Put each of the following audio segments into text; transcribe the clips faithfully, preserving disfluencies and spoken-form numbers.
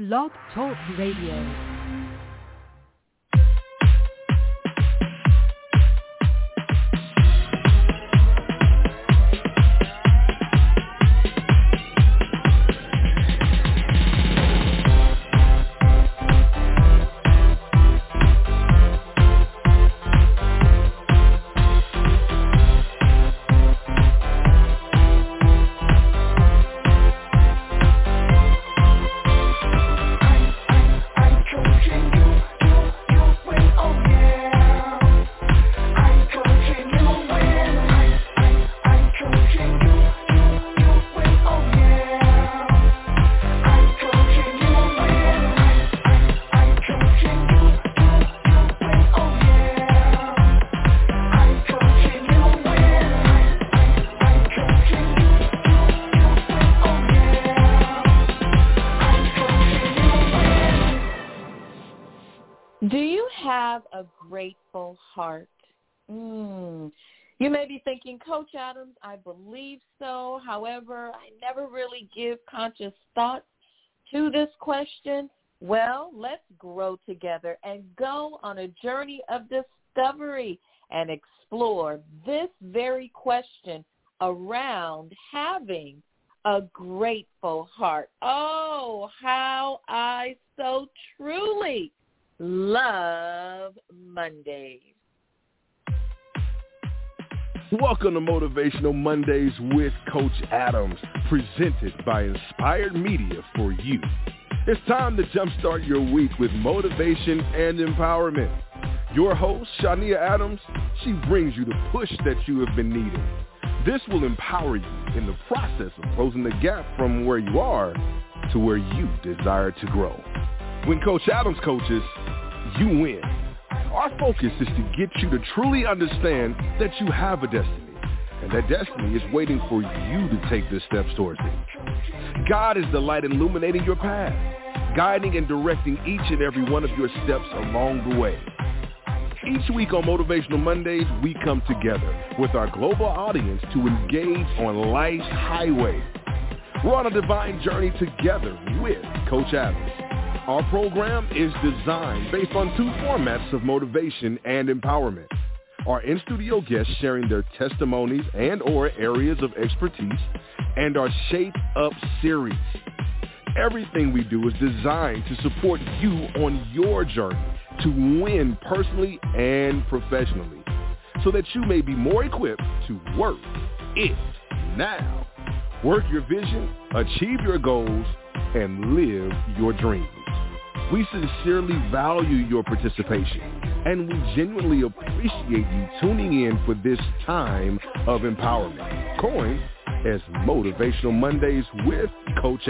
Blog Talk Radio. Grateful heart. Mm. You may be thinking, Coach Adams, I believe so. However, I never really give conscious thought to this question. Well, let's grow together and go on a journey of discovery and explore this very question around having a grateful heart. Oh, how I so truly love Mondays. Welcome to Motivational Mondays with Coach Adams, presented by Inspired Media for you. It's time to jumpstart your week with motivation and empowerment. Your host, Shania Adams, she brings you the push that you have been needing. This will empower you in the process of closing the gap from where you are to where you desire to grow. When Coach Adams coaches, you win. Our focus is to get you to truly understand that you have a destiny, and that destiny is waiting for you to take the steps towards it. God is the light illuminating your path, guiding and directing each and every one of your steps along the way. Each week on Motivational Mondays, we come together with our global audience to engage on life's highway. We're on a divine journey together with Coach Adams. Our program is designed based on two formats of motivation and empowerment. Our in-studio guests sharing their testimonies and or areas of expertise, and our Shape Up series. Everything we do is designed to support you on your journey to win personally and professionally, so that you may be more equipped to work it now. Work your vision, achieve your goals, and live your dreams. We sincerely value your participation, and we genuinely appreciate you tuning in for this time of empowerment, coined as Motivational Mondays with Coach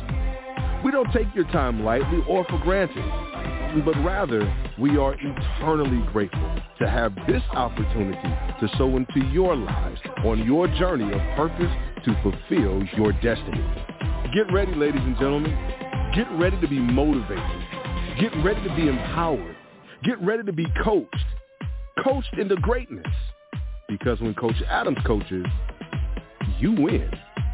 Adams. We don't take your time lightly or for granted, but rather we are eternally grateful to have this opportunity to sow into your lives on your journey of purpose to fulfill your destiny. Get ready, ladies and gentlemen. Get ready to be motivated. Get ready to be empowered. Get ready to be coached. Coached into greatness. Because when Coach Adams coaches, you win.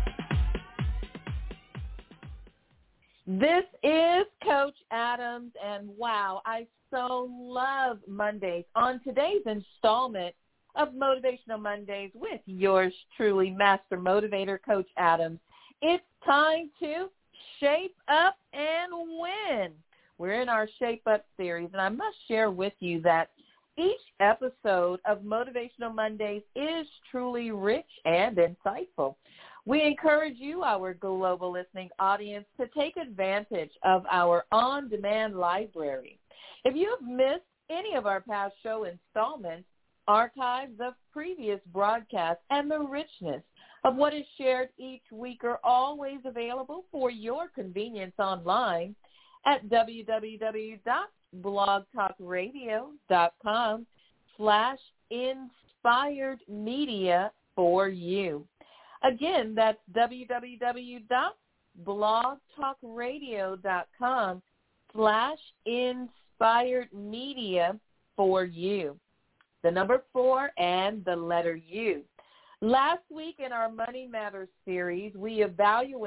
This is Coach Adams, and wow, I so love Mondays. On today's installment of Motivational Mondays with yours truly, Master Motivator, Coach Adams, it's time to shape up and win. We're in our Shape Up series, and I must share with you that each episode of Motivational Mondays is truly rich and insightful. We encourage you, our global listening audience, to take advantage of our on-demand library. If you have missed any of our past show installments, archives of previous broadcasts, and the richness of what is shared each week are always available for your convenience online at www.blogtalkradio.com slash inspired media for you. Again, that's www.blogtalkradio.com slash inspired media for you. The number four and the letter U. Last week in our Money Matters series, we evaluate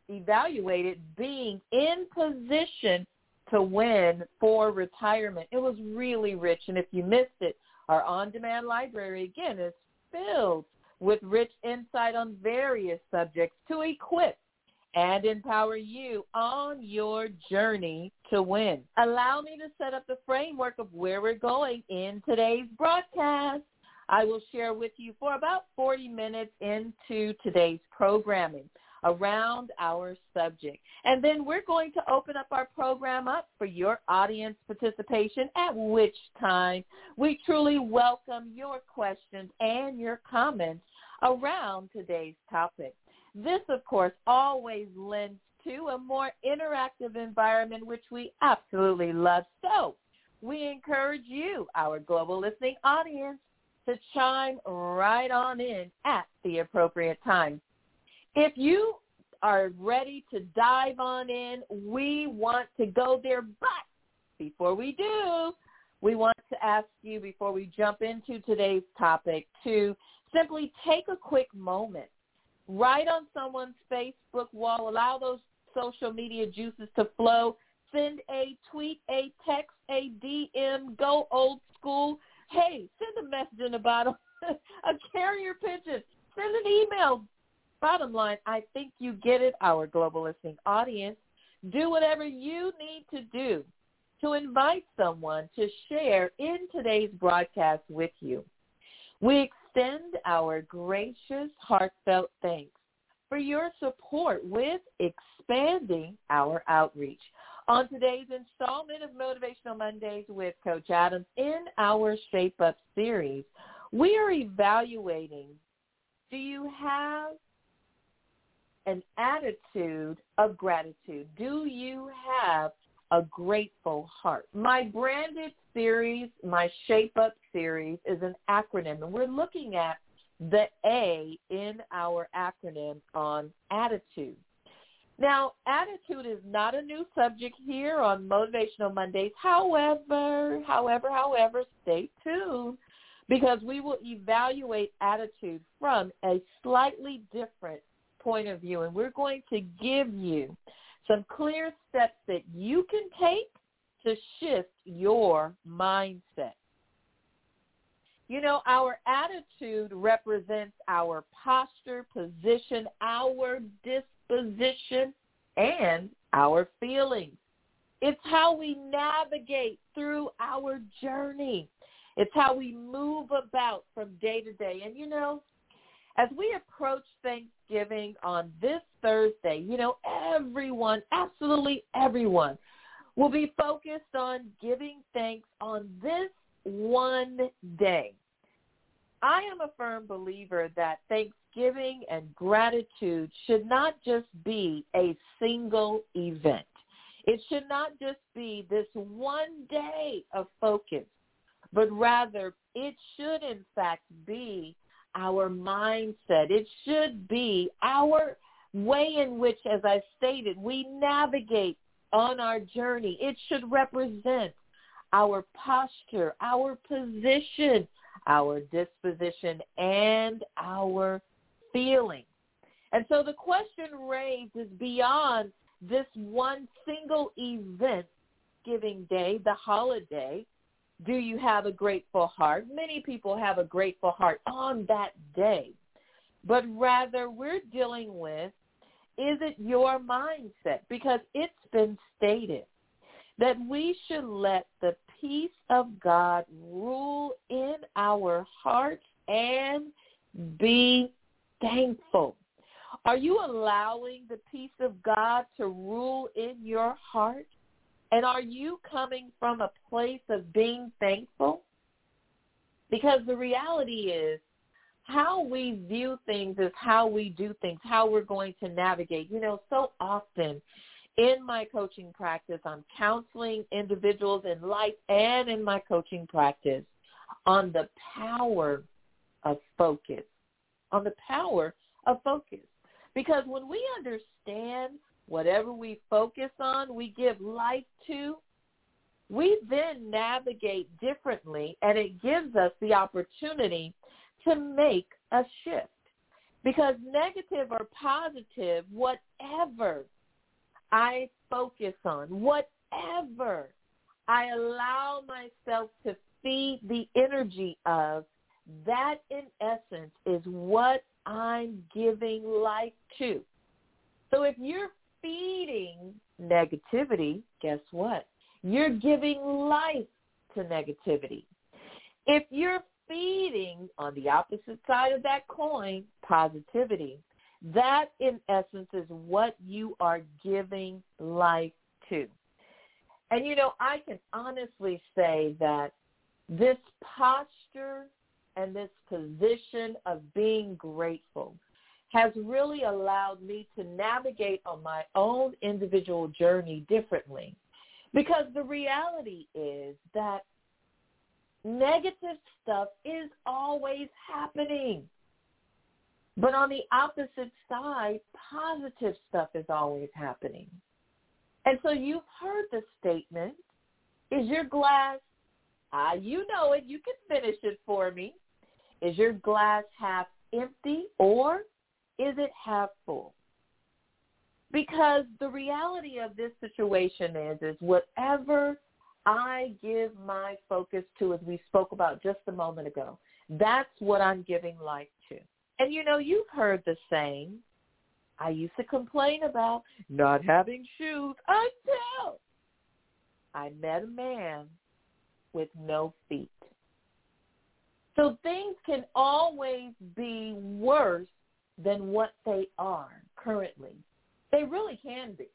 evaluated being in position to win for retirement. It was really rich, and if you missed it, our on-demand library, again, is filled with rich insight on various subjects to equip and empower you on your journey to win. Allow me to set up the framework of where we're going in today's broadcast. I will share with you for about forty minutes into today's programming around our subject. And then we're going to open up our program up for your audience participation, at which time we truly welcome your questions and your comments around today's topic. This, of course, always lends to a more interactive environment, which we absolutely love. So we encourage you, our global listening audience, to chime right on in at the appropriate time. If you are ready to dive on in, we want to go there. But before we do, we want to ask you, before we jump into today's topic, to simply take a quick moment, write on someone's Facebook wall, allow those social media juices to flow, send a tweet, a text, a D M, go old school. Hey, send a message in the bottom, a carrier pigeon, send an email. Bottom line, I think you get it, our global listening audience. Do whatever you need to do to invite someone to share in today's broadcast with you. We extend our gracious, heartfelt thanks for your support with expanding our outreach. On today's installment of Motivational Mondays with Coach Adams, in our Shape Up series, we are evaluating, do you have an attitude of gratitude? Do you have a grateful heart? My branded series, my Shape Up series, is an acronym, and we're looking at the A in our acronym on attitude. Now, attitude is not a new subject here on Motivational Mondays. However, however, however, stay tuned, because we will evaluate attitude from a slightly different point of view, and we're going to give you some clear steps that you can take to shift your mindset. You know, our attitude represents our posture, position, our disposition, and our feelings. It's how we navigate through our journey. It's how we move about from day to day. And, you know, as we approach Thanksgiving on this Thursday, you know, everyone, absolutely everyone, will be focused on giving thanks on this one day. I am a firm believer that Thanksgiving and gratitude should not just be a single event. It should not just be this one day of focus, but rather it should, in fact, be our mindset. It should be our way in which, as I stated, we navigate on our journey. It should represent our posture, our position, our disposition, and our feeling. And so the question raised is beyond this one single event, Giving Day, the holiday. Do you have a grateful heart? Many people have a grateful heart on that day. But rather, we're dealing with, is it your mindset? Because it's been stated that we should let the peace of God rule in our hearts and be thankful. Are you allowing the peace of God to rule in your heart? And are you coming from a place of being thankful? Because the reality is, how we view things is how we do things, how we're going to navigate. You know, so often in my coaching practice, I'm counseling individuals in life and in my coaching practice on the power of focus, on the power of focus. Because when we understand whatever we focus on, we give life to, we then navigate differently, and it gives us the opportunity to make a shift. Because negative or positive, whatever I focus on, whatever I allow myself to feed the energy of, that in essence is what I'm giving life to. So if you're feeding negativity, guess what? You're giving life to negativity. If you're feeding, on the opposite side of that coin, positivity, that in essence is what you are giving life to. And, you know, I can honestly say that this posture and this position of being grateful has really allowed me to navigate on my own individual journey differently. Because the reality is that negative stuff is always happening. But on the opposite side, positive stuff is always happening. And so you've heard the statement, is your glass, ah, you know it, you can finish it for me. Is your glass half empty or is it half full? Because the reality of this situation is, is whatever I give my focus to, as we spoke about just a moment ago, that's what I'm giving life to. And, you know, you've heard the saying, I used to complain about not having shoes until I met a man with no feet. So things can always be worse than what they are currently. They really can be.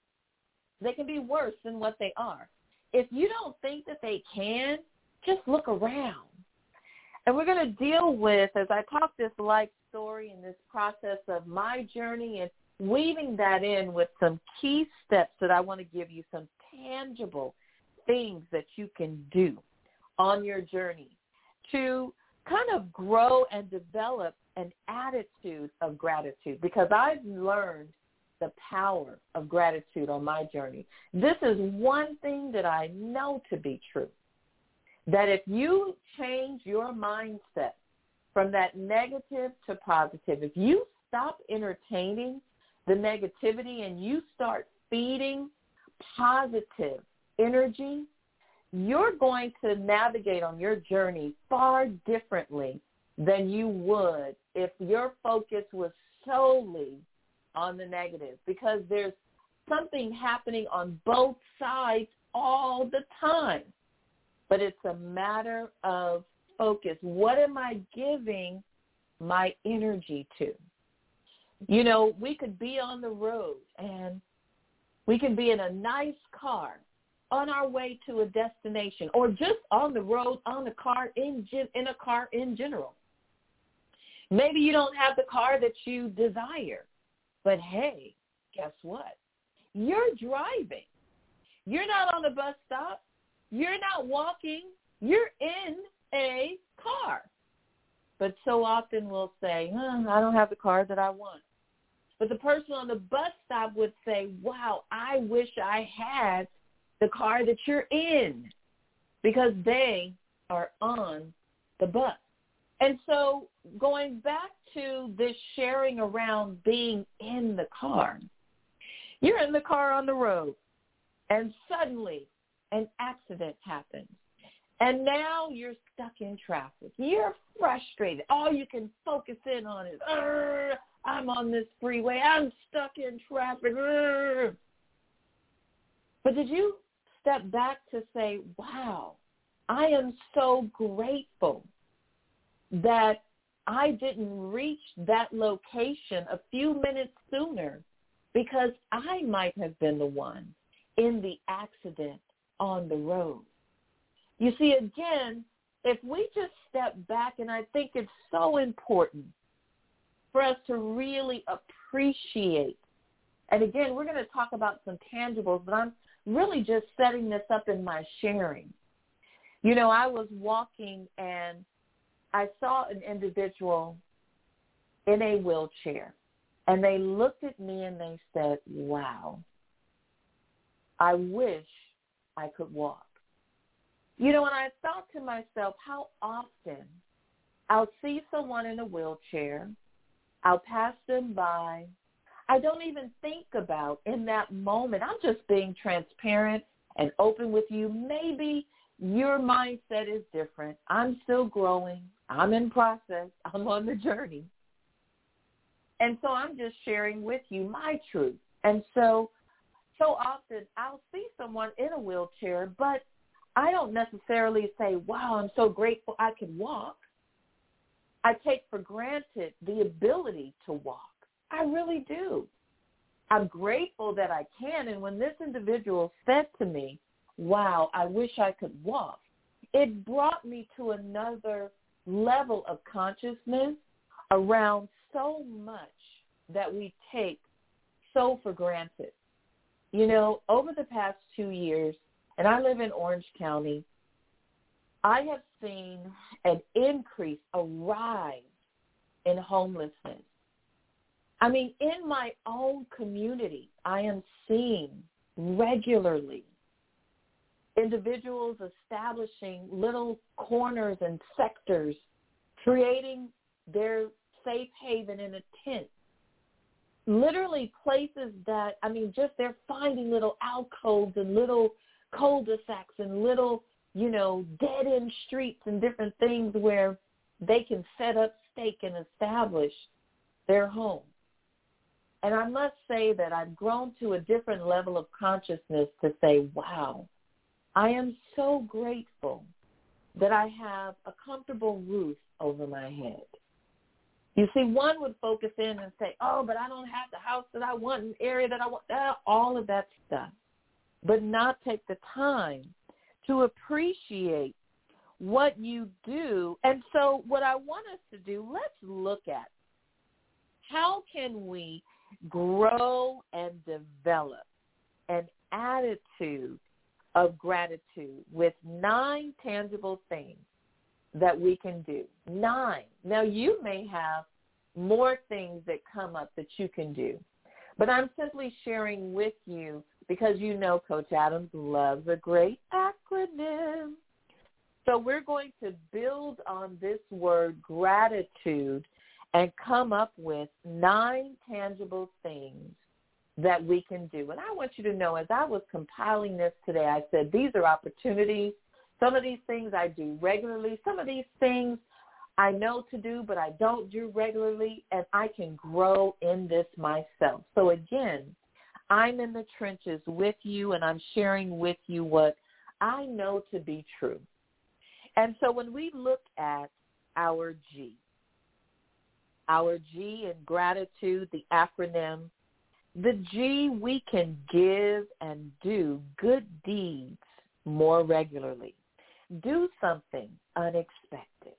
They can be worse than what they are. If you don't think that they can, just look around. And we're going to deal with, as I talk this life story and this process of my journey and weaving that in with some key steps that I want to give you, some tangible things that you can do on your journey to kind of grow and develop an attitude of gratitude, because I've learned the power of gratitude on my journey. This is one thing that I know to be true, that if you change your mindset from that negative to positive, if you stop entertaining the negativity and you start feeding positive energy, you're going to navigate on your journey far differently than you would if your focus was solely on the negative, because there's something happening on both sides all the time. But it's a matter of focus. What am I giving my energy to? You know, we could be on the road and we can be in a nice car on our way to a destination, or just on the road, on the car, in, in a car in general. Maybe you don't have the car that you desire, but hey, guess what? You're driving. You're not on a bus stop. You're not walking. You're in a car. But so often we'll say, oh, I don't have the car that I want. But the person on the bus stop would say, wow, I wish I had the car that you're in, because they are on the bus. And so going back to this sharing around being in the car, you're in the car on the road, and suddenly an accident happens. And now you're stuck in traffic. You're frustrated. All you can focus in on is, I'm on this freeway. I'm stuck in traffic. Urgh. But did you step back to say, wow, I am so grateful that I didn't reach that location a few minutes sooner, because I might have been the one in the accident on the road. You see, again, if we just step back, and I think it's so important for us to really appreciate, and again, we're going to talk about some tangibles, but I'm really just setting this up in my sharing. You know, I was walking and I saw an individual in a wheelchair, and they looked at me and they said, wow, I wish I could walk. You know, and I thought to myself, how often I'll see someone in a wheelchair, I'll pass them by. I don't even think about in that moment. I'm just being transparent and open with you. Maybe your mindset is different. I'm still growing. I'm in process. I'm on the journey. And so I'm just sharing with you my truth. And so, so often I'll see someone in a wheelchair, but I don't necessarily say, wow, I'm so grateful I can walk. I take for granted the ability to walk. I really do. I'm grateful that I can. And when this individual said to me, wow, I wish I could walk, it brought me to another level of consciousness around so much that we take so for granted. You know, over the past two years, and I live in Orange County, I have seen an increase, a rise in homelessness. I mean, in my own community, I am seeing regularly individuals establishing little corners and sectors, creating their safe haven in a tent. Literally places that, I mean, just they're finding little alcoves and little cul-de-sacs and little, you know, dead-end streets and different things where they can set up stake and establish their home. And I must say that I've grown to a different level of consciousness to say, wow, I am so grateful that I have a comfortable roof over my head. You see, one would focus in and say, oh, but I don't have the house that I want, an area that I want, uh, all of that stuff, but not take the time to appreciate what you do. And so what I want us to do, let's look at how can we grow and develop an attitude of gratitude with nine tangible things that we can do. Nine. Now, you may have more things that come up that you can do, but I'm simply sharing with you because you know Coach Adams loves a great acronym. So we're going to build on this word gratitude and come up with nine tangible things that we can do. And I want you to know, as I was compiling this today, I said these are opportunities. Some of these things I do regularly. Some of these things I know to do, but I don't do regularly, and I can grow in this myself. So again, I'm in the trenches with you, and I'm sharing with you what I know to be true. And so when we look at our G, our G in gratitude, the acronym, the G, we can give and do good deeds more regularly. Do something unexpected.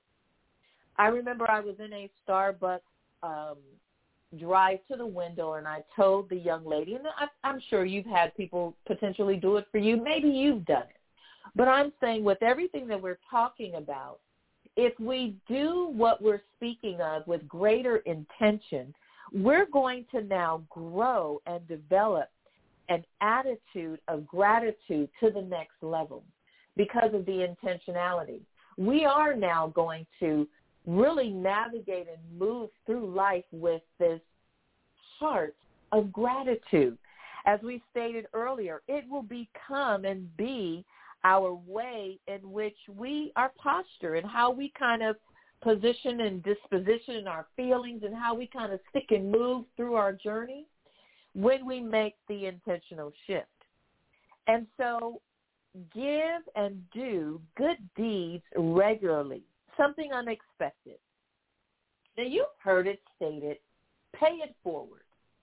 I remember I was in a Starbucks um, drive to the window, and I told the young lady, and I, I'm sure you've had people potentially do it for you. Maybe you've done it. But I'm saying with everything that we're talking about, if we do what we're speaking of with greater intention, we're going to now grow and develop an attitude of gratitude to the next level because of the intentionality. We are now going to really navigate and move through life with this heart of gratitude. As we stated earlier, it will become and be our way in which we, our posture and how we kind of position and disposition in our feelings and how we kind of stick and move through our journey when we make the intentional shift. And so give and do good deeds regularly, something unexpected. Now, you've heard it stated, pay it forward.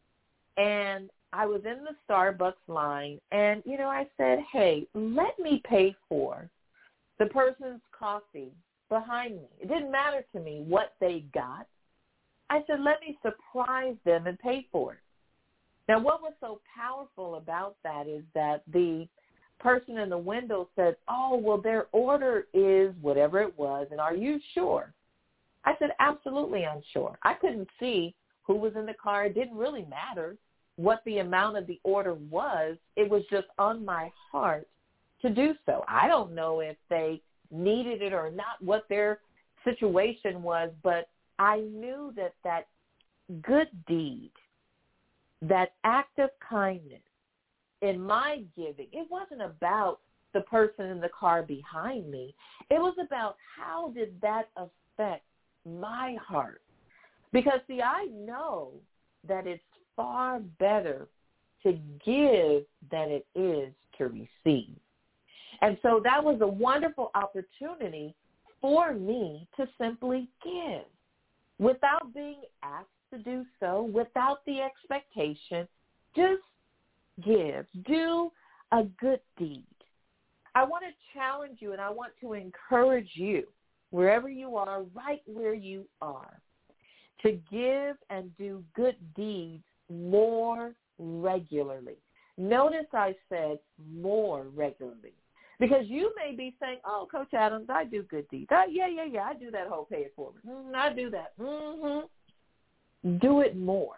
And I was in the Starbucks line, and, you know, I said, hey, let me pay for the person's coffee behind me. It didn't matter to me what they got. I said, let me surprise them and pay for it. Now, what was so powerful about that is that the person in the window said, oh, well, their order is whatever it was, and are you sure? I said, absolutely unsure. I couldn't see who was in the car. It didn't really matter what the amount of the order was. It was just on my heart to do so. I don't know if they needed it or not, what their situation was, but I knew that that good deed, that act of kindness in my giving, it wasn't about the person in the car behind me. It was about how did that affect my heart? Because, see, I know that it's far better to give than it is to receive. And so that was a wonderful opportunity for me to simply give without being asked to do so, without the expectation. Just give. Do a good deed. I want to challenge you and I want to encourage you, wherever you are, right where you are, to give and do good deeds more regularly. Notice I said more regularly. Because you may be saying, oh, Coach Adams, I do good deeds. Uh, yeah, yeah, yeah, I do that whole pay it forward. Mm, I do that. Mm-hmm. Do it more.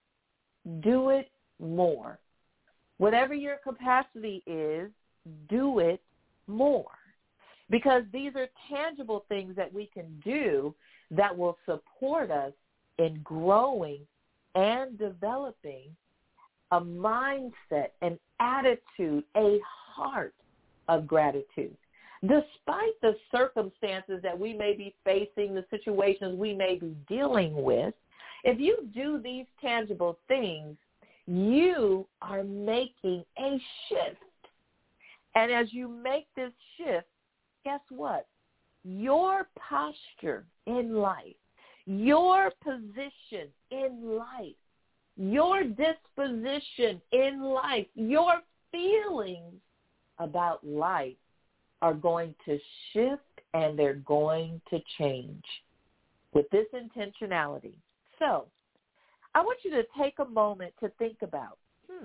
Do it more. Whatever your capacity is, do it more. Because these are tangible things that we can do that will support us in growing and developing a mindset, an attitude, a heart of gratitude. Despite the circumstances that we may be facing, the situations we may be dealing with, if you do these tangible things, you are making a shift. And as you make this shift, guess what? Your posture in life, your position in life, your disposition in life, your feelings about life are going to shift and they're going to change with this intentionality. So I want you to take a moment to think about, hmm,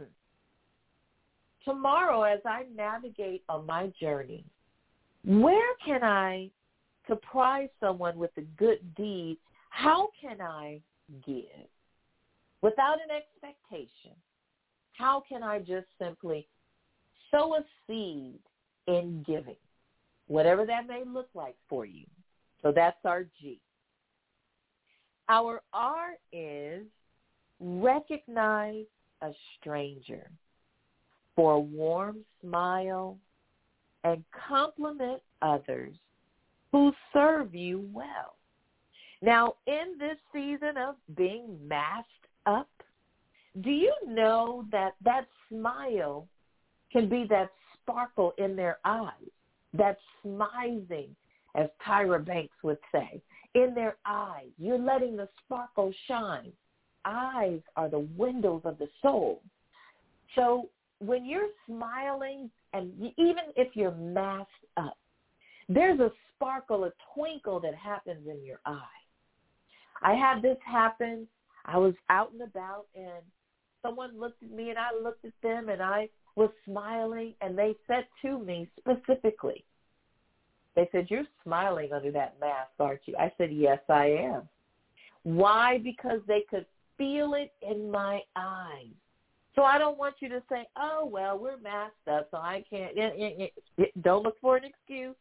tomorrow as I navigate on my journey, where can I surprise someone with a good deed? How can I give? Without an expectation, how can I just simply sow a seed in giving, whatever that may look like for you? So that's our G. Our R is recognize a stranger for a warm smile and compliment others who serve you well. Now, in this season of being masked up, do you know that that smile can be that sparkle in their eyes, that smizing, as Tyra Banks would say, in their eyes? You're letting the sparkle shine. Eyes are the windows of the soul. So when you're smiling, and even if you're masked up, there's a sparkle, a twinkle that happens in your eye. I had this happen. I was out and about, and someone looked at me, and I looked at them, and I was smiling, and they said to me specifically, they said, "You're smiling under that mask, aren't you?" I said, "Yes, I am." Why? Because they could feel it in my eyes. So I don't want you to say, oh, well, we're masked up, so I can't. Don't look for an excuse.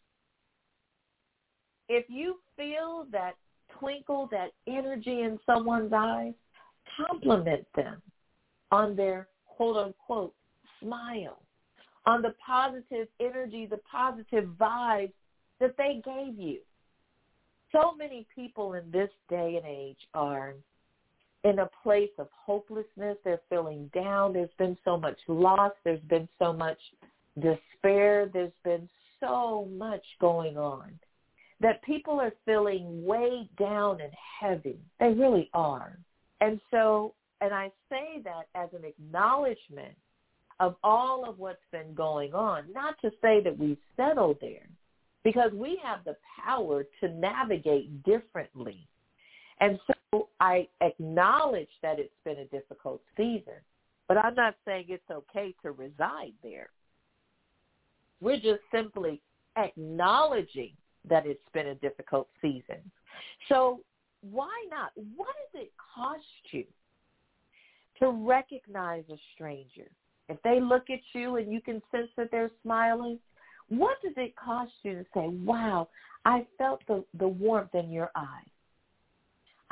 If you feel that twinkle, that energy in someone's eyes, compliment them on their quote-unquote smile, on the positive energy, the positive vibes that they gave you. So many people in this day and age are in a place of hopelessness. They're feeling down. There's been so much loss. There's been so much despair. There's been so much going on that people are feeling weighed down and heavy. They really are. And so, and I say that as an acknowledgement of all of what's been going on, not to say that we've settled there, because we have the power to navigate differently. And so I acknowledge that it's been a difficult season, but I'm not saying it's okay to reside there. We're just simply acknowledging that it's been a difficult season. So why not? What does it cost you to recognize a stranger? If they look at you and you can sense that they're smiling, what does it cost you to say, wow, I felt the, the warmth in your eyes.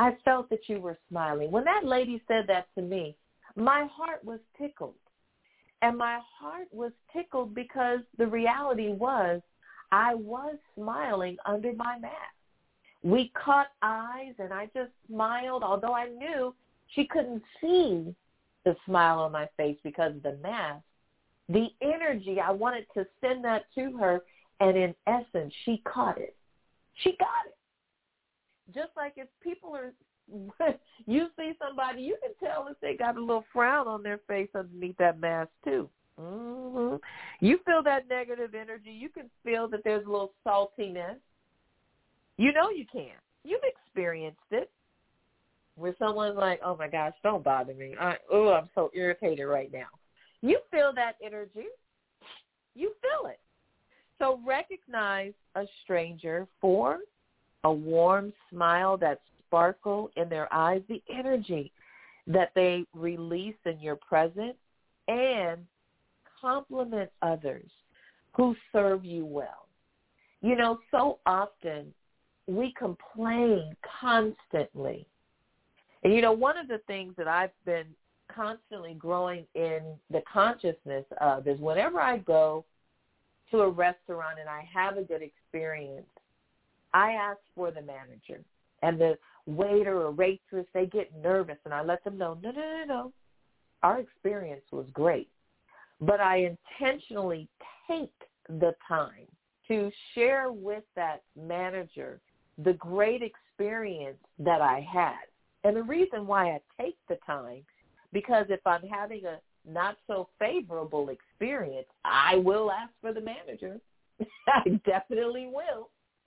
I felt that you were smiling. When that lady said that to me, my heart was tickled. And my heart was tickled because the reality was I was smiling under my mask. We caught eyes, and I just smiled, although I knew she couldn't see the smile on my face because of the mask. The energy, I wanted to send that to her, and in essence, she caught it. She got it. Just like if people are, you see somebody, you can tell if they got a little frown on their face underneath that mask too. Mm-hmm. You feel that negative energy. You can feel that there's a little saltiness. You know you can. You've experienced it. Where someone's like, oh, my gosh, don't bother me. I, oh, I'm so irritated right now. You feel that energy. You feel it. So recognize a stranger for a warm smile, that sparkle in their eyes, the energy that they release in your presence, and compliment others who serve you well. You know, so often we complain constantly. And, you know, one of the things that I've been constantly growing in the consciousness of is whenever I go to a restaurant and I have a good experience, I ask for the manager. And the waiter or waitress, they get nervous, and I let them know, no, no, no, no, our experience was great. But I intentionally take the time to share with that manager the great experience that I had. And the reason why I take the time, because if I'm having a not so favorable experience, I will ask for the manager. I definitely will.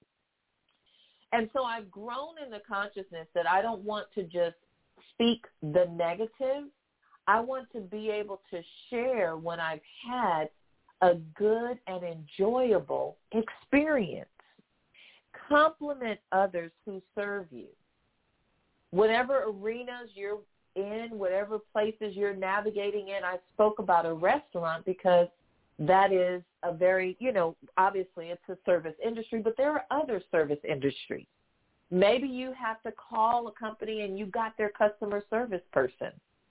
And so I've grown in the consciousness that I don't want to just speak the negative. I want to be able to share when I've had a good and enjoyable experience. Compliment others who serve you. Whatever arenas you're in, whatever places you're navigating in, I spoke about a restaurant because that is a very, you know, obviously it's a service industry, but there are other service industries. Maybe you have to call a company and you got their customer service person.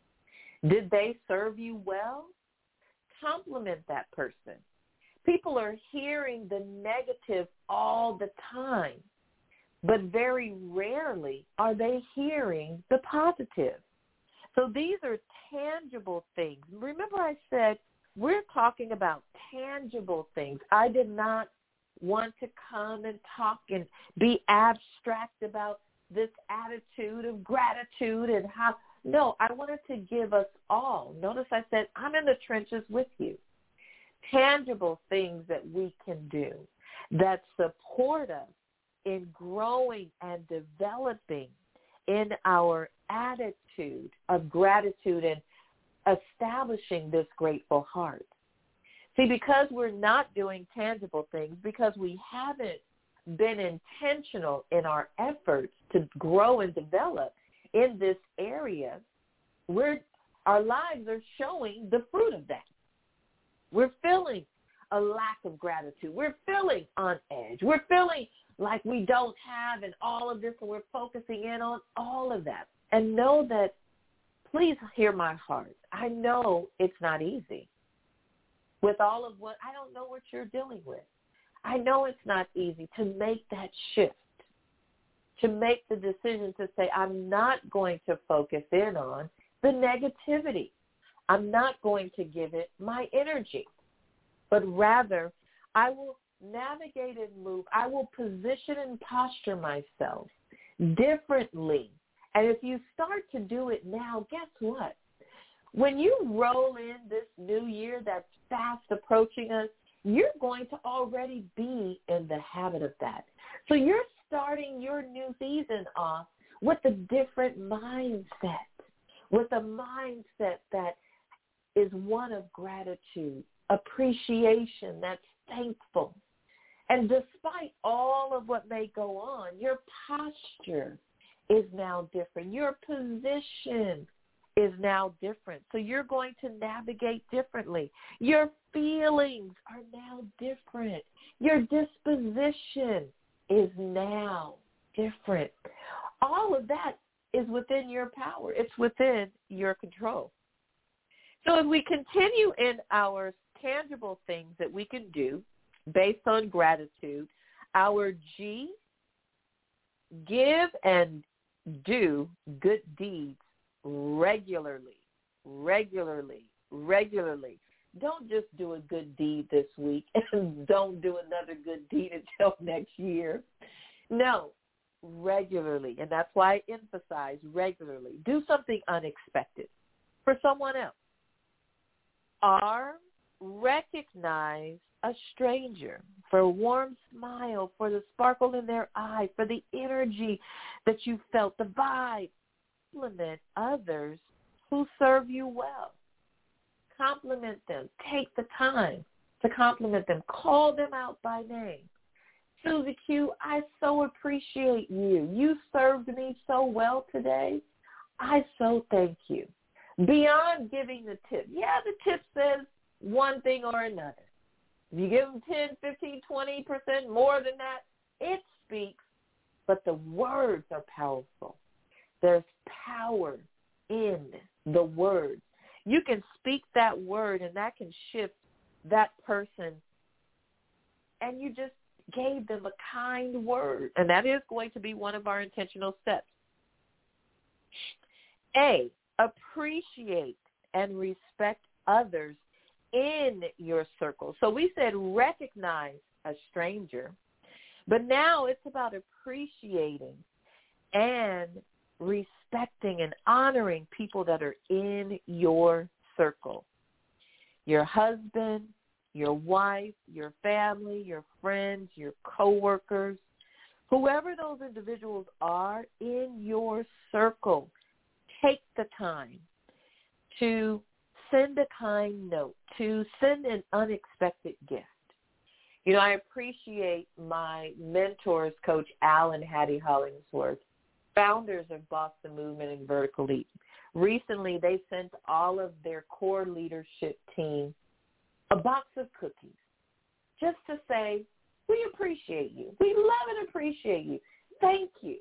Did they serve you well? Compliment that person. People are hearing the negative all the time, but very rarely are they hearing the positive. So these are tangible things. Remember I said we're talking about tangible things. I did not want to come and talk and be abstract about this attitude of gratitude and how. No, I wanted to give us all. Notice I said I'm in the trenches with you. Tangible things that we can do that support us in growing and developing in our attitude of gratitude and establishing this grateful heart. See, because we're not doing tangible things, because we haven't been intentional in our efforts to grow and develop in this area, we're, our lives are showing the fruit of that. We're feeling a lack of gratitude. We're feeling on edge. We're feeling like we don't have and all of this, and we're focusing in on all of that. And know that, please hear my heart. I know it's not easy. With all of what, I don't know what you're dealing with. I know it's not easy to make that shift, to make the decision to say, I'm not going to focus in on the negativity. I'm not going to give it my energy, but rather I will navigate and move. I will position and posture myself differently. And if you start to do it now, guess what? When you roll in this new year that's fast approaching us, you're going to already be in the habit of that. So you're starting your new season off with a different mindset, with a mindset that is one of gratitude, appreciation, that's thankful. And despite all of what may go on, your posture is now different. Your position is now different. So you're going to navigate differently. Your feelings are now different. Your disposition is now different. All of that is within your power. It's within your control. So as we continue in our tangible things that we can do based on gratitude, our G, give and do good deeds regularly, regularly, regularly. Don't just do a good deed this week and don't do another good deed until next year. No, regularly. And that's why I emphasize regularly. Do something unexpected for someone else. R, recognize a stranger for a warm smile, for the sparkle in their eye, for the energy that you felt, the vibe. Compliment others who serve you well. Compliment them. Take the time to compliment them. Call them out by name. Susie Q, I so appreciate you. You served me so well today. I so thank you. Beyond giving the tip. Yeah, the tip says one thing or another. If you give them ten, fifteen, twenty percent more than that, it speaks. But the words are powerful. There's power in the words. You can speak that word, and that can shift that person. And you just gave them a kind word. And that is going to be one of our intentional steps. A, appreciate and respect others in your circle. So we said recognize a stranger, but now it's about appreciating and respecting and honoring people that are in your circle. Your husband, your wife, your family, your friends, your coworkers, whoever those individuals are in your circle, take the time to send a kind note, to send an unexpected gift. You know, I appreciate my mentors, Coach Al and Hattie Hollingsworth, founders of Boston Movement and Vertical Leap. Recently, they sent all of their core leadership team a box of cookies just to say, we appreciate you. We love and appreciate you. Thank you.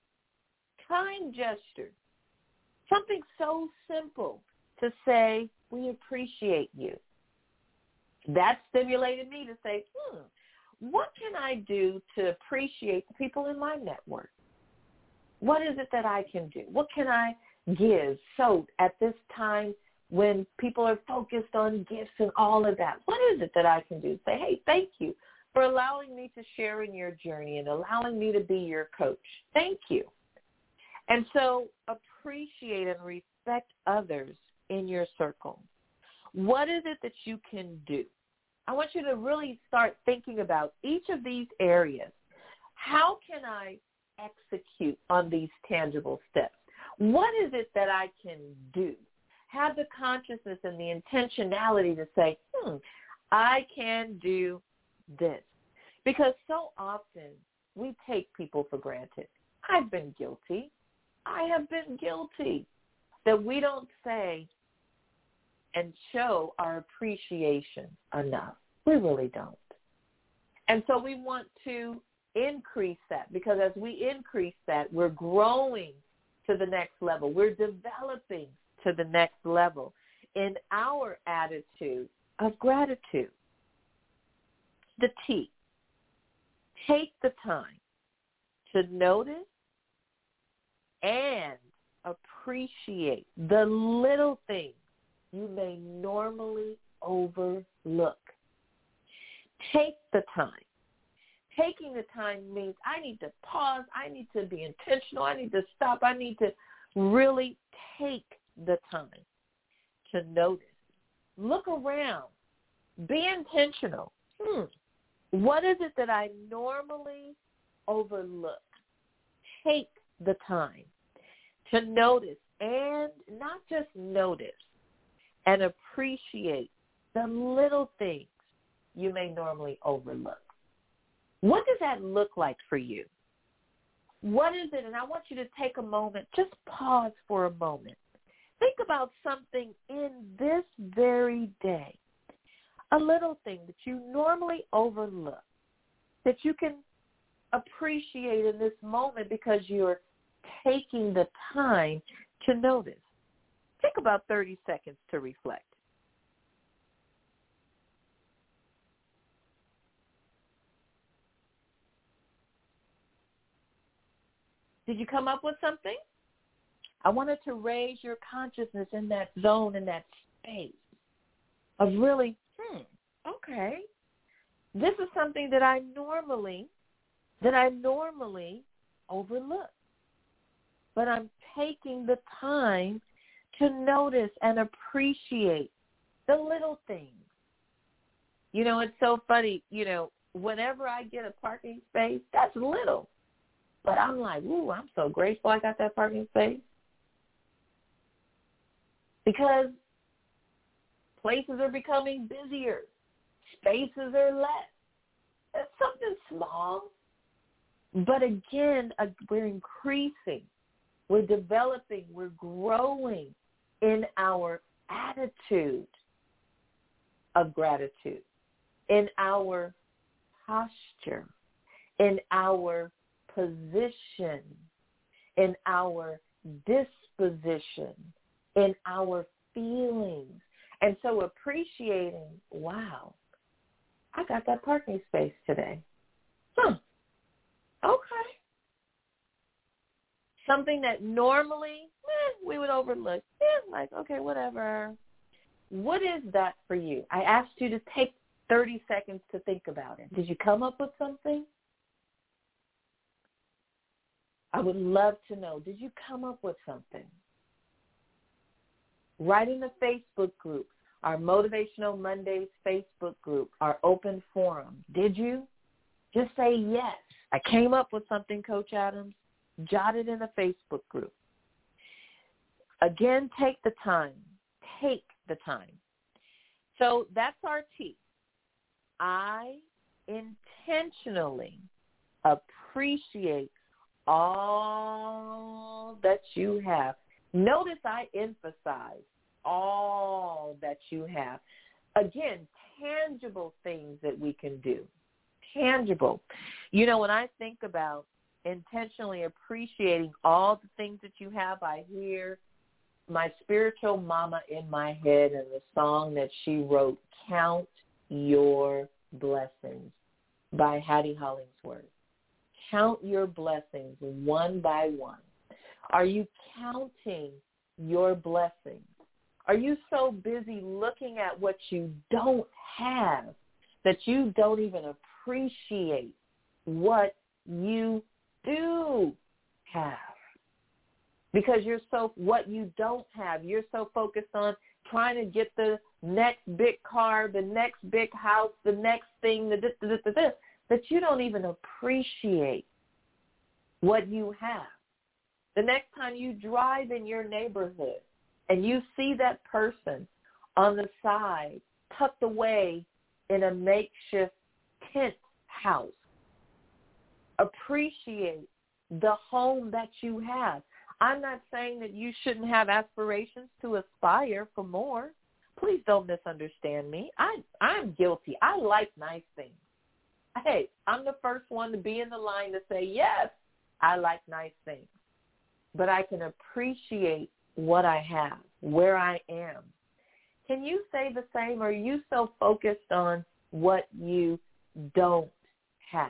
Kind gesture. Something so simple to say, we appreciate you. That stimulated me to say, hmm, what can I do to appreciate the people in my network? What is it that I can do? What can I give? So at this time when people are focused on gifts and all of that, what is it that I can do? Say, hey, thank you for allowing me to share in your journey and allowing me to be your coach. Thank you. And so appreciate and respect others in your circle. What is it that you can do? I want you to really start thinking about each of these areas. How can I execute on these tangible steps? What is it that I can do? Have the consciousness and the intentionality to say, hmm, I can do this. Because so often we take people for granted. I've been guilty. I have been guilty that we don't say and show our appreciation enough. We really don't. And so we want to increase that, because as we increase that, we're growing to the next level. We're developing to the next level in our attitude of gratitude. The T, take the time to notice and appreciate the little things you may normally overlook. Take the time. Taking the time means I need to pause. I need to be intentional. I need to stop. I need to really take the time to notice. Look around. Be intentional. Hmm. What is it that I normally overlook? Take the time to notice, and not just notice, and appreciate the little things you may normally overlook. What does that look like for you? What is it? And I want you to take a moment, just pause for a moment. Think about something in this very day, a little thing that you normally overlook, that you can appreciate in this moment because you're taking the time to notice. Take about thirty seconds to reflect. Did you come up with something? I wanted to raise your consciousness in that zone, in that space of really, hmm, okay, this is something that I normally, that I normally overlook. But I'm taking the time to notice and appreciate the little things. You know, it's so funny, you know, whenever I get a parking space, that's little. But I'm like, ooh, I'm so grateful I got that parking space. Because places are becoming busier. Spaces are less. It's something small. But again, uh, we're increasing. We're developing. We're growing in our attitude of gratitude, in our posture, in our position, in our disposition, in our feelings. And so appreciating, wow, I got that parking space today. Huh. Okay. Something that normally eh, we would overlook. Eh, like, okay, whatever. What is that for you? I asked you to take thirty seconds to think about it. Did you come up with something? I would love to know. Did you come up with something? Write in the Facebook group, our Motivational Mondays Facebook group, our open forum. Did you? Just say yes. I came up with something, Coach Adams. Jot it in the Facebook group. Again, take the time. Take the time. So that's our T. I intentionally appreciate all that you have. Notice I emphasize all that you have. Again, tangible things that we can do. Tangible. You know, when I think about intentionally appreciating all the things that you have, I hear my spiritual mama in my head and the song that she wrote, Count Your Blessings by Hattie Hollingsworth. Count your blessings one by one. Are you counting your blessings? Are you so busy looking at what you don't have that you don't even appreciate what you do have? Because you're so, what you don't have, you're so focused on trying to get the next big car, the next big house, the next thing, the this, this, this, this, that you don't even appreciate what you have. The next time you drive in your neighborhood and you see that person on the side tucked away in a makeshift tent house, appreciate the home that you have. I'm not saying that you shouldn't have aspirations to aspire for more. Please don't misunderstand me. I, I'm guilty. I like nice things. Hey, I'm the first one to be in the line to say, yes, I like nice things. But I can appreciate what I have, where I am. Can you say the same? Or are you so focused on what you don't have?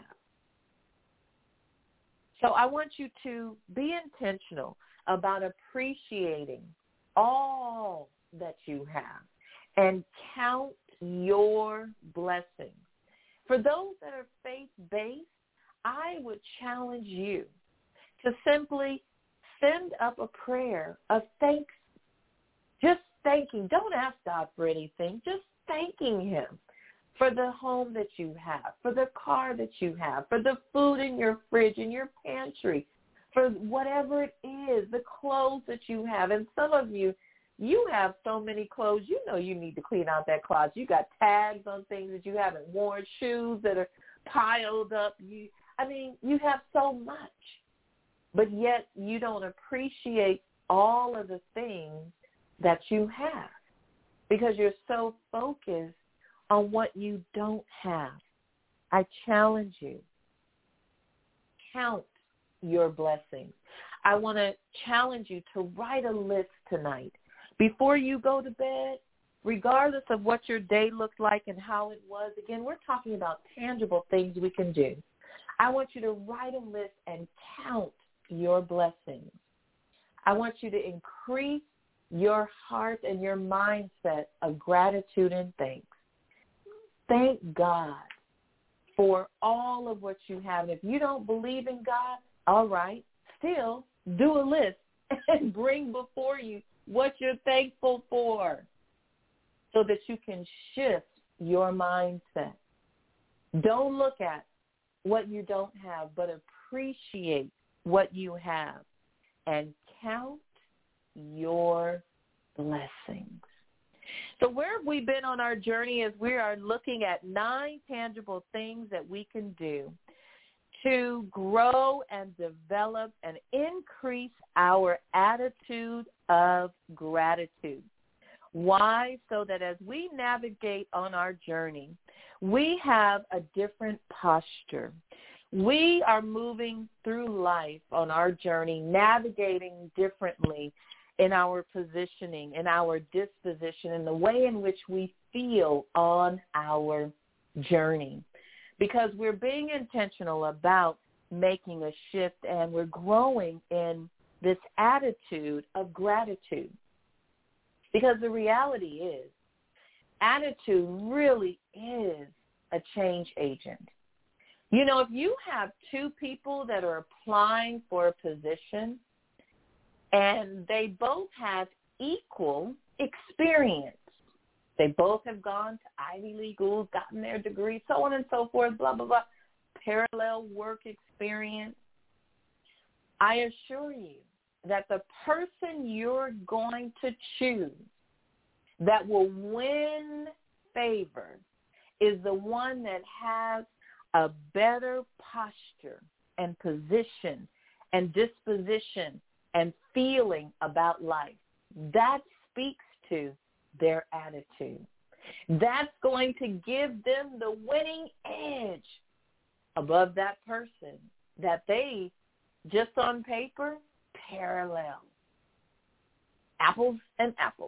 So I want you to be intentional about appreciating all that you have and count your blessings. For those that are faith-based, I would challenge you to simply send up a prayer of thanks, just thanking. Don't ask God for anything, just thanking him for the home that you have, for the car that you have, for the food in your fridge, in your pantry, for whatever it is, the clothes that you have. And some of you, you have so many clothes, you know you need to clean out that closet. You got tags on things that you haven't worn, shoes that are piled up. You, I mean, you have so much, but yet you don't appreciate all of the things that you have because you're so focused on what you don't have. I challenge you. Count your blessings. I want to challenge you to write a list tonight. Before you go to bed, regardless of what your day looked like and how it was, again, we're talking about tangible things we can do. I want you to write a list and count your blessings. I want you to increase your heart and your mindset of gratitude and thanks. Thank God for all of what you have. And if you don't believe in God, all right, still do a list and bring before you what you're thankful for so that you can shift your mindset. Don't look at what you don't have, but appreciate what you have and count your blessings. So where have we been on our journey as we are looking at nine tangible things that we can do to grow and develop and increase our attitude of gratitude. Why? So that as we navigate on our journey, we have a different posture. We are moving through life on our journey, navigating differently in our positioning, in our disposition, in the way in which we feel on our journey. Because we're being intentional about making a shift and we're growing in this attitude of gratitude. Because the reality is, attitude really is a change agent. You know, if you have two people that are applying for a position and they both have equal experience, they both have gone to Ivy League schools, gotten their degree, so on and so forth, blah, blah, blah, parallel work experience, I assure you that the person you're going to choose that will win favor is the one that has a better posture and position and disposition and feeling about life. That speaks to their attitude. That's going to give them the winning edge above that person that they, just on paper, parallel. Apples and apples.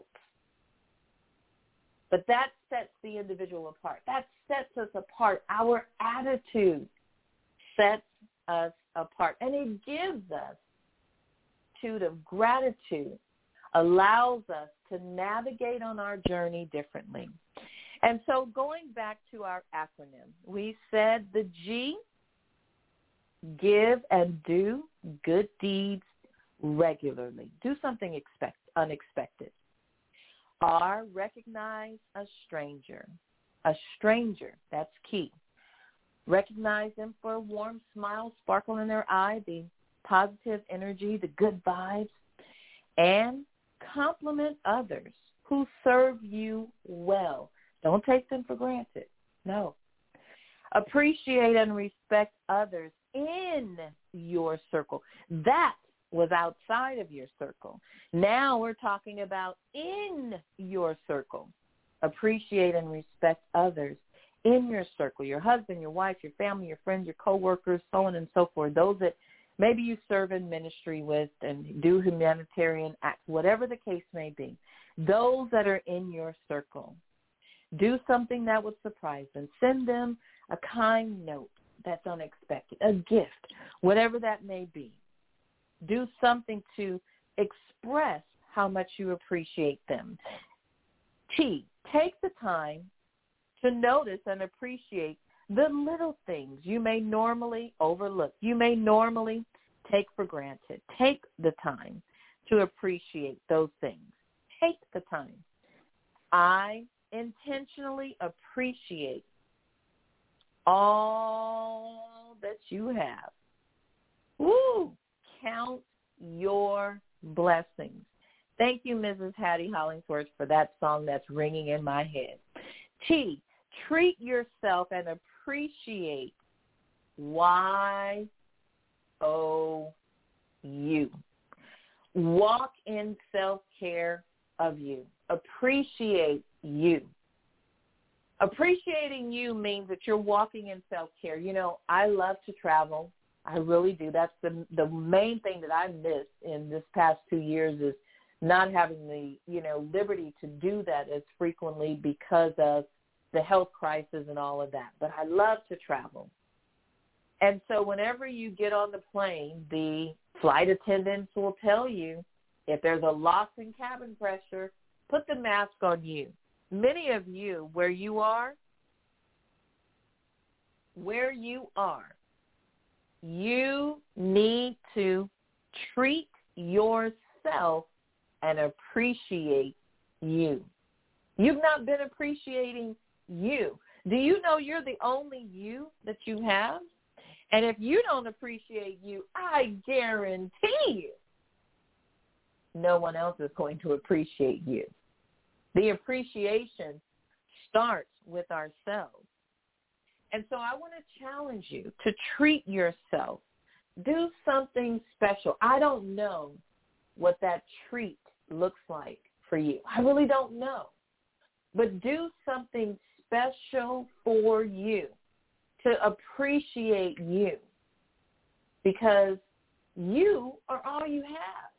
But that sets the individual apart. That sets us apart. Our attitude sets us apart. And it gives us an attitude of gratitude, allows us to navigate on our journey differently. And so going back to our acronym, we said the G, give and do good deeds regularly. Do something expect, unexpected. R, recognize a stranger. A stranger, that's key. Recognize them for a warm smile, sparkle in their eye, the positive energy, the good vibes, and compliment others who serve you well. Don't take them for granted. No. Appreciate and respect others in your circle. That was outside of your circle. Now we're talking about in your circle. Appreciate and respect others in your circle, your husband, your wife, your family, your friends, your coworkers, so on and so forth, those that maybe you serve in ministry with and do humanitarian acts, whatever the case may be, those that are in your circle. Do something that would surprise them. Send them a kind note that's unexpected, a gift, whatever that may be. Do something to express how much you appreciate them. T, take the time to notice and appreciate the little things you may normally overlook, you may normally take for granted. Take the time to appreciate those things. Take the time. I intentionally appreciate all that you have. Woo! Count your blessings. Thank you, Missus Hattie Hollingsworth, for that song that's ringing in my head. T, treat yourself and appreciate Y O U. Walk in self-care of you. Appreciate you. Appreciating you means that you're walking in self-care. You know, I love to travel. I really do. That's the the main thing that I missed in this past two years is not having the, you know, liberty to do that as frequently because of the health crisis and all of that. But I love to travel. And so whenever you get on the plane, the flight attendants will tell you if there's a loss in cabin pressure, put the mask on you. Many of you, where you are, where you are, you need to treat yourself and appreciate you. You've not been appreciating you. Do you know you're the only you that you have? And if you don't appreciate you, I guarantee you, no one else is going to appreciate you. The appreciation starts with ourselves. And so I want to challenge you to treat yourself. Do something special. I don't know what that treat looks like for you. I really don't know. But do something special for you to appreciate you, because you are all you have.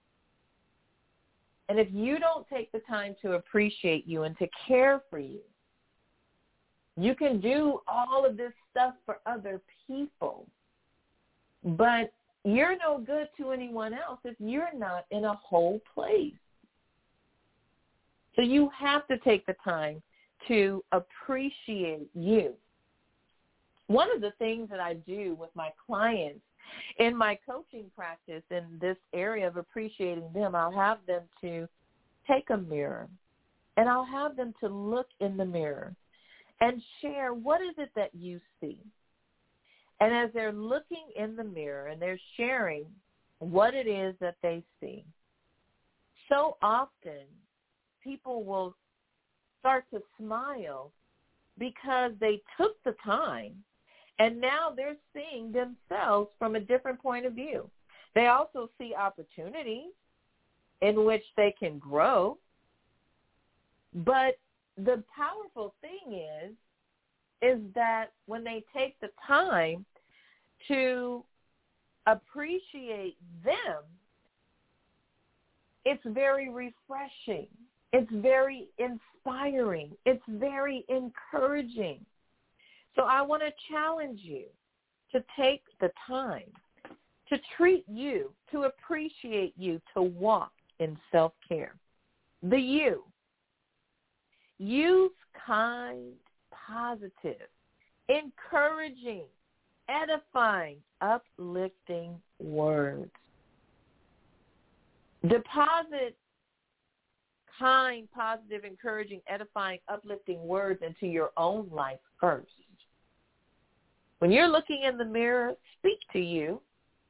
And if you don't take the time to appreciate you and to care for you, you can do all of this stuff for other people, but you're no good to anyone else if you're not in a whole place. So you have to take the time to appreciate you. One of the things that I do with my clients in my coaching practice in this area of appreciating them, I'll have them to take a mirror and I'll have them to look in the mirror and share what is it that you see. And as they're looking in the mirror and they're sharing what it is that they see, so often people will start to smile because they took the time and now they're seeing themselves from a different point of view. They also see opportunities in which they can grow. But the powerful thing is, is that when they take the time to appreciate them, it's very refreshing. It's very inspiring. It's very encouraging. So I want to challenge you to take the time to treat you, to appreciate you, to walk in self-care. The you. Use kind, positive, encouraging, edifying, uplifting words. Deposit kind, positive, encouraging, edifying, uplifting words into your own life first. When you're looking in the mirror, speak to you.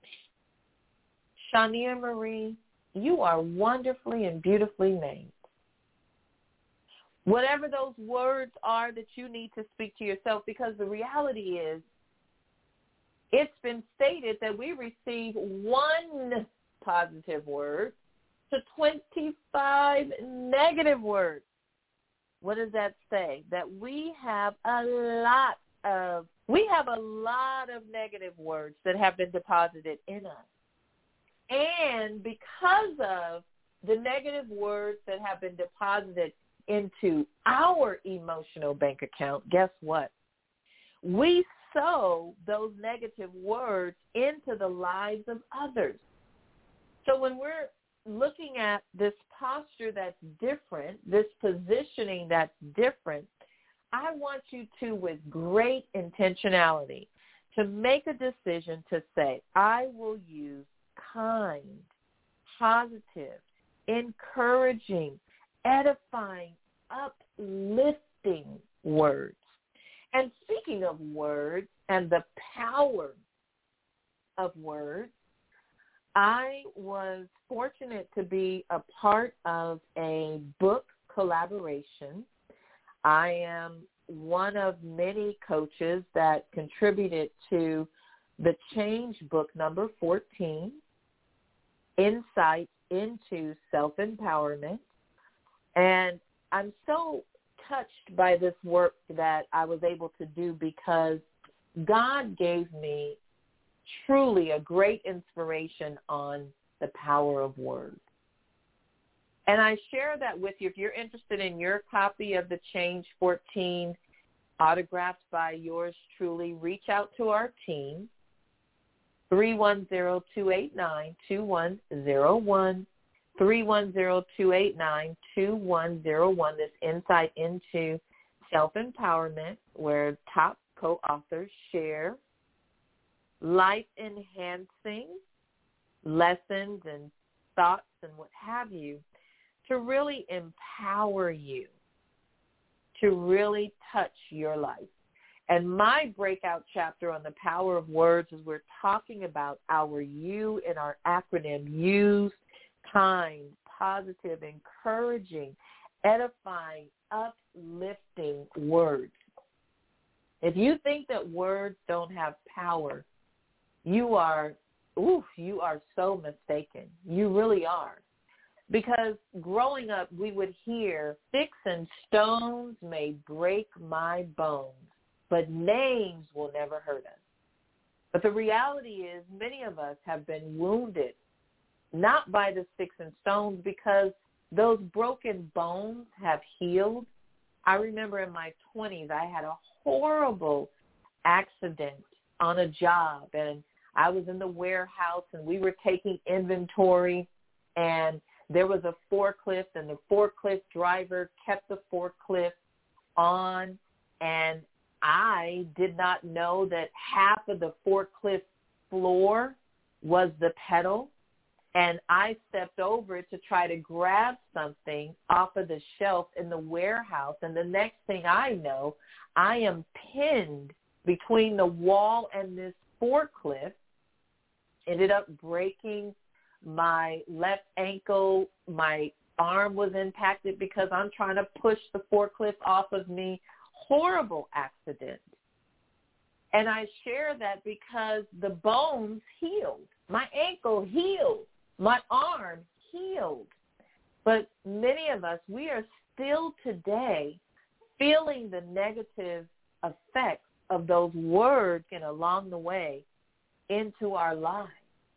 Shania Marie, you are wonderfully and beautifully made. Whatever those words are that you need to speak to yourself, because the reality is, it's been stated that we receive one positive word to twenty-five negative words. What does that say? That we have a lot of, we have a lot of negative words that have been deposited in us. And because of the negative words that have been deposited into our emotional bank account, guess what? We sow those negative words into the lives of others. So when we're looking at this posture that's different, this positioning that's different, I want you to, with great intentionality, to make a decision to say, I will use kind, positive, encouraging, edifying, uplifting words. And speaking of words and the power of words, I was fortunate to be a part of a book collaboration. I am one of many coaches that contributed to the Change book number fourteen, Insights into Self-Empowerment. And I'm so touched by this work that I was able to do because God gave me truly a great inspiration on the power of words. And I share that with you. If you're interested in your copy of the Change fourteen, autographed by yours truly, reach out to our team, three one zero, two eight nine, two one zero one, three one zero, two eight nine, two one zero one. This insight into self-empowerment, where top co-authors share life-enhancing lessons and thoughts and what have you to really empower you, to really touch your life. And my breakout chapter on the power of words is we're talking about our U in our acronym. Use kind, positive, encouraging, edifying, uplifting words. If you think that words don't have power, you are, oof, you are so mistaken. You really are. Because growing up, we would hear, sticks and stones may break my bones, but names will never hurt us. But the reality is many of us have been wounded, not by the sticks and stones, because those broken bones have healed. I remember in my twenties, I had a horrible accident on a job, and I was in the warehouse, and we were taking inventory, and there was a forklift, and the forklift driver kept the forklift on, and I did not know that half of the forklift floor was the pedal, and I stepped over it to try to grab something off of the shelf in the warehouse, and the next thing I know, I am pinned between the wall and this forklift, ended up breaking my left ankle. My arm was impacted because I'm trying to push the forklift off of me. Horrible accident. And I share that because the bones healed. My ankle healed. My arm healed. But many of us, we are still today feeling the negative effects of those words and along the way into our lives.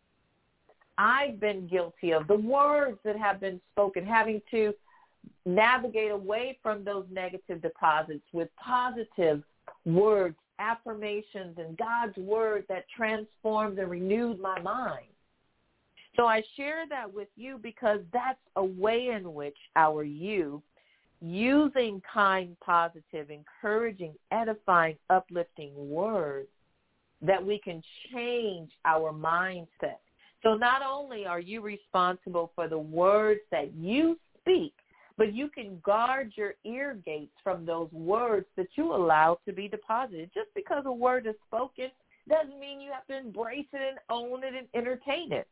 I've been guilty of the words that have been spoken, having to navigate away from those negative deposits with positive words, affirmations, and God's word that transformed and renewed my mind. So I share that with you because that's a way in which our you, using kind, positive, encouraging, edifying, uplifting words, that we can change our mindset. So not only are you responsible for the words that you speak, but you can guard your ear gates from those words that you allow to be deposited. Just because a word is spoken doesn't mean you have to embrace it and own it and entertain it.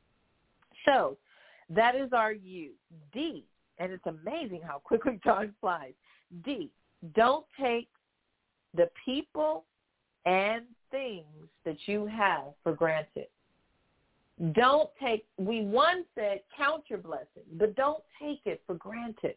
So that is our U. D, and it's amazing how quickly time flies. D, don't take the people and things that you have for granted. Don't take, we once said count your blessing, but don't take it for granted.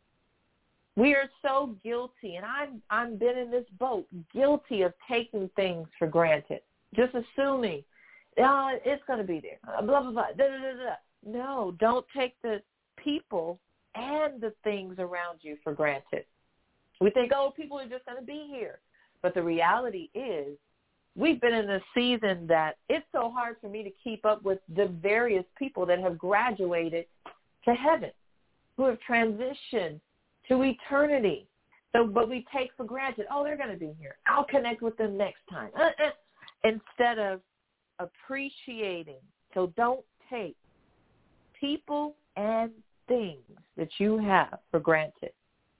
We are so guilty, and I'm, I've been in this boat, guilty of taking things for granted, just assuming, oh, it's going to be there, blah, blah, blah, da, da, da, da. No, don't take the people and the things around you for granted. We think, oh, people are just going to be here. But the reality is, we've been in a season that it's so hard for me to keep up with the various people that have graduated to heaven, who have transitioned to eternity. So, but we take for granted, oh, they're going to be here. I'll connect with them next time. Uh-uh. Instead of appreciating. So don't take people and things that you have for granted.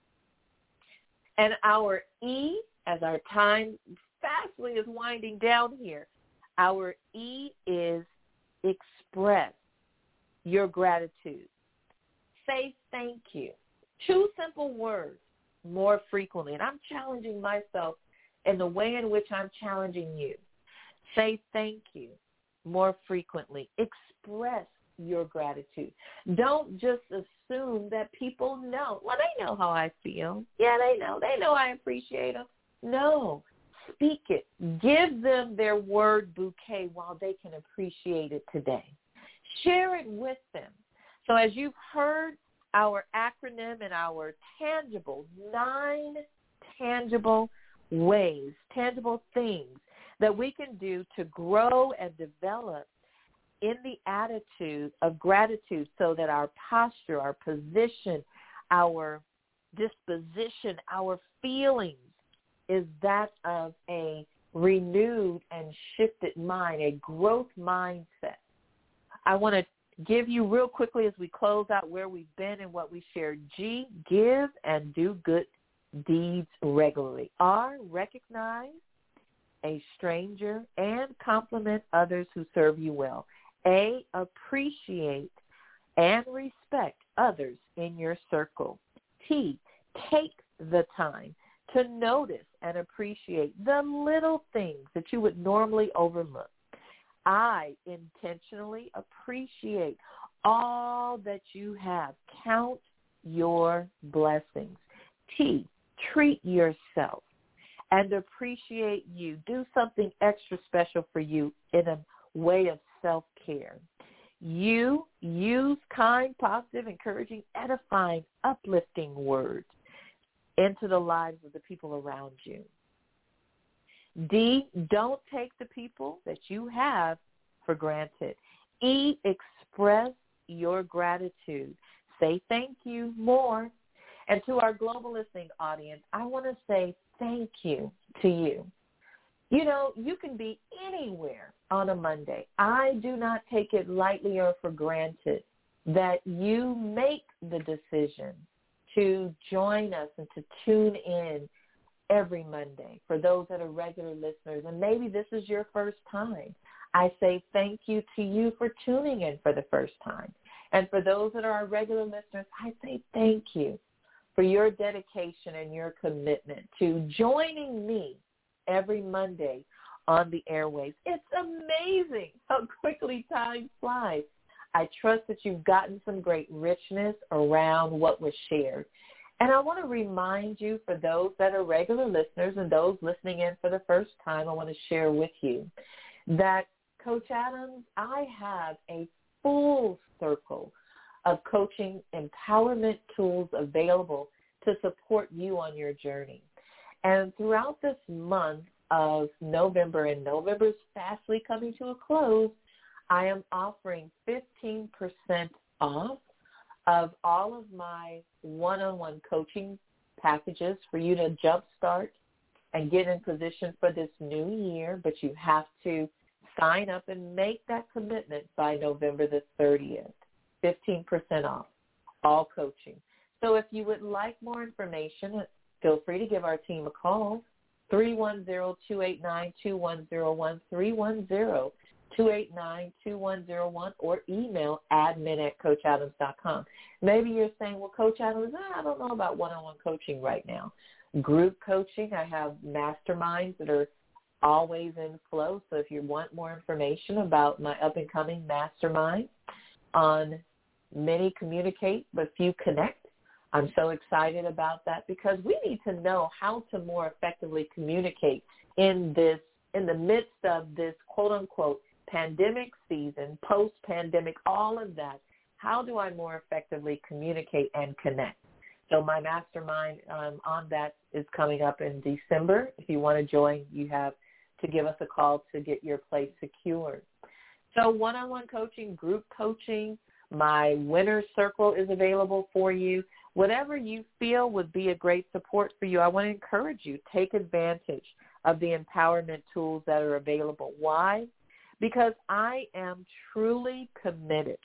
And our E, as our time fastly is winding down here, our E is express your gratitude. Say thank you. Two simple words more frequently. And I'm challenging myself in the way in which I'm challenging you. Say thank you more frequently. Express your gratitude. Don't just assume that people know. Well, they know how I feel. Yeah, they know. They know I appreciate them. No. speak it. Give them their word bouquet while they can appreciate it today. Share it with them. So as you've heard our acronym and our tangible, nine tangible ways, tangible things that we can do to grow and develop in the attitude of gratitude so that our posture, our position, our disposition, our feelings is that of a renewed and shifted mind, a growth mindset. I want to give you real quickly as we close out where we've been and what we shared. G, give and do good deeds regularly. R, recognize a stranger and compliment others who serve you well. A, appreciate and respect others in your circle. T, take the time to notice and appreciate the little things that you would normally overlook. I, intentionally appreciate all that you have. Count your blessings. T, treat yourself and appreciate you. Do something extra special for you in a way of self-care. You, use kind, positive, encouraging, edifying, uplifting words into the lives of the people around you. D, don't take the people that you have for granted. E, express your gratitude. Say thank you more. And to our global listening audience, I want to say thank you to you. You know, you can be anywhere on a Monday. I do not take it lightly or for granted that you make the decision to join us and to tune in every Monday. For those that are regular listeners, and maybe this is your first time, I say thank you to you for tuning in for the first time. And for those that are our regular listeners, I say thank you for your dedication and your commitment to joining me every Monday on the airwaves. It's amazing how quickly time flies. I trust that you've gotten some great richness around what was shared. And I want to remind you, for those that are regular listeners and those listening in for the first time, I want to share with you that, Coach Adams, I have a full circle of coaching empowerment tools available to support you on your journey. And throughout this month of November, and November is fastly coming to a close, I am offering fifteen percent off of all of my one-on-one coaching packages for you to jumpstart and get in position for this new year. But you have to sign up and make that commitment by November the thirtieth, fifteen percent off all coaching. So if you would like more information, feel free to give our team a call, three one zero, two eight nine, two one zero one, three one zero, two eight nine, two one zero one, or email admin at coach adams dot com. Maybe you're saying, well, Coach Adams, I don't know about one-on-one coaching right now. Group coaching, I have masterminds that are always in flow. So if you want more information about my up-and-coming mastermind on Many Communicate But Few Connect, I'm so excited about that because we need to know how to more effectively communicate in this, in the midst of this quote-unquote pandemic season, post-pandemic, all of that. How do I more effectively communicate and connect? So my mastermind um, on that is coming up in December. If you want to join, you have to give us a call to get your place secured. So one-on-one coaching, group coaching, my winner circle is available for you. Whatever you feel would be a great support for you, I want to encourage you, take advantage of the empowerment tools that are available. Why? Because I am truly committed.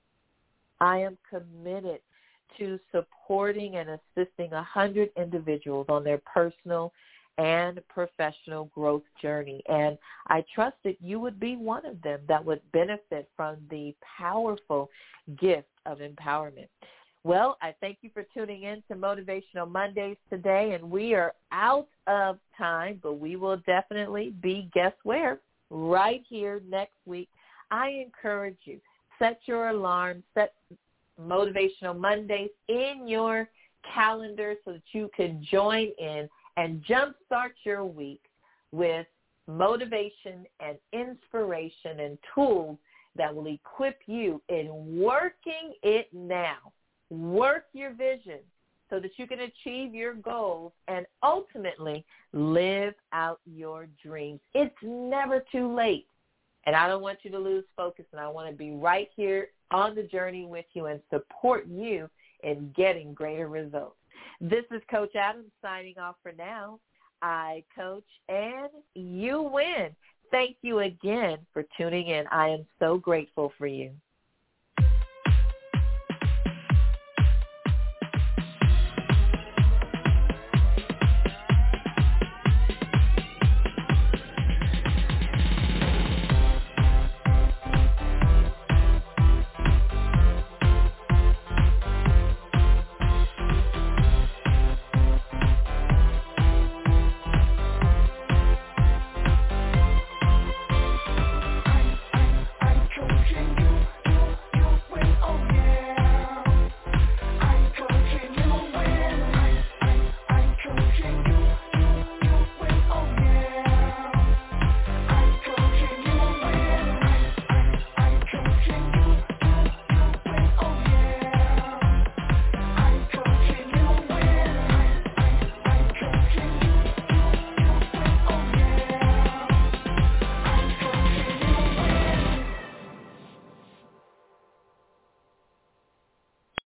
I am committed to supporting and assisting one hundred individuals on their personal and professional growth journey. And I trust that you would be one of them that would benefit from the powerful gift of empowerment. Well, I thank you for tuning in to Motivational Mondays today, and we are out of time, but we will definitely be, guess where? Right here next week. I encourage you, set your alarm, set Motivational Mondays in your calendar so that you can join in and jumpstart your week with motivation and inspiration and tools that will equip you in working it now. Work your vision so that you can achieve your goals and ultimately live out your dreams. It's never too late. And I don't want you to lose focus, and I want to be right here on the journey with you and support you in getting greater results. This is Coach Adams signing off for now. I coach and you win. Thank you again for tuning in. I am so grateful for you.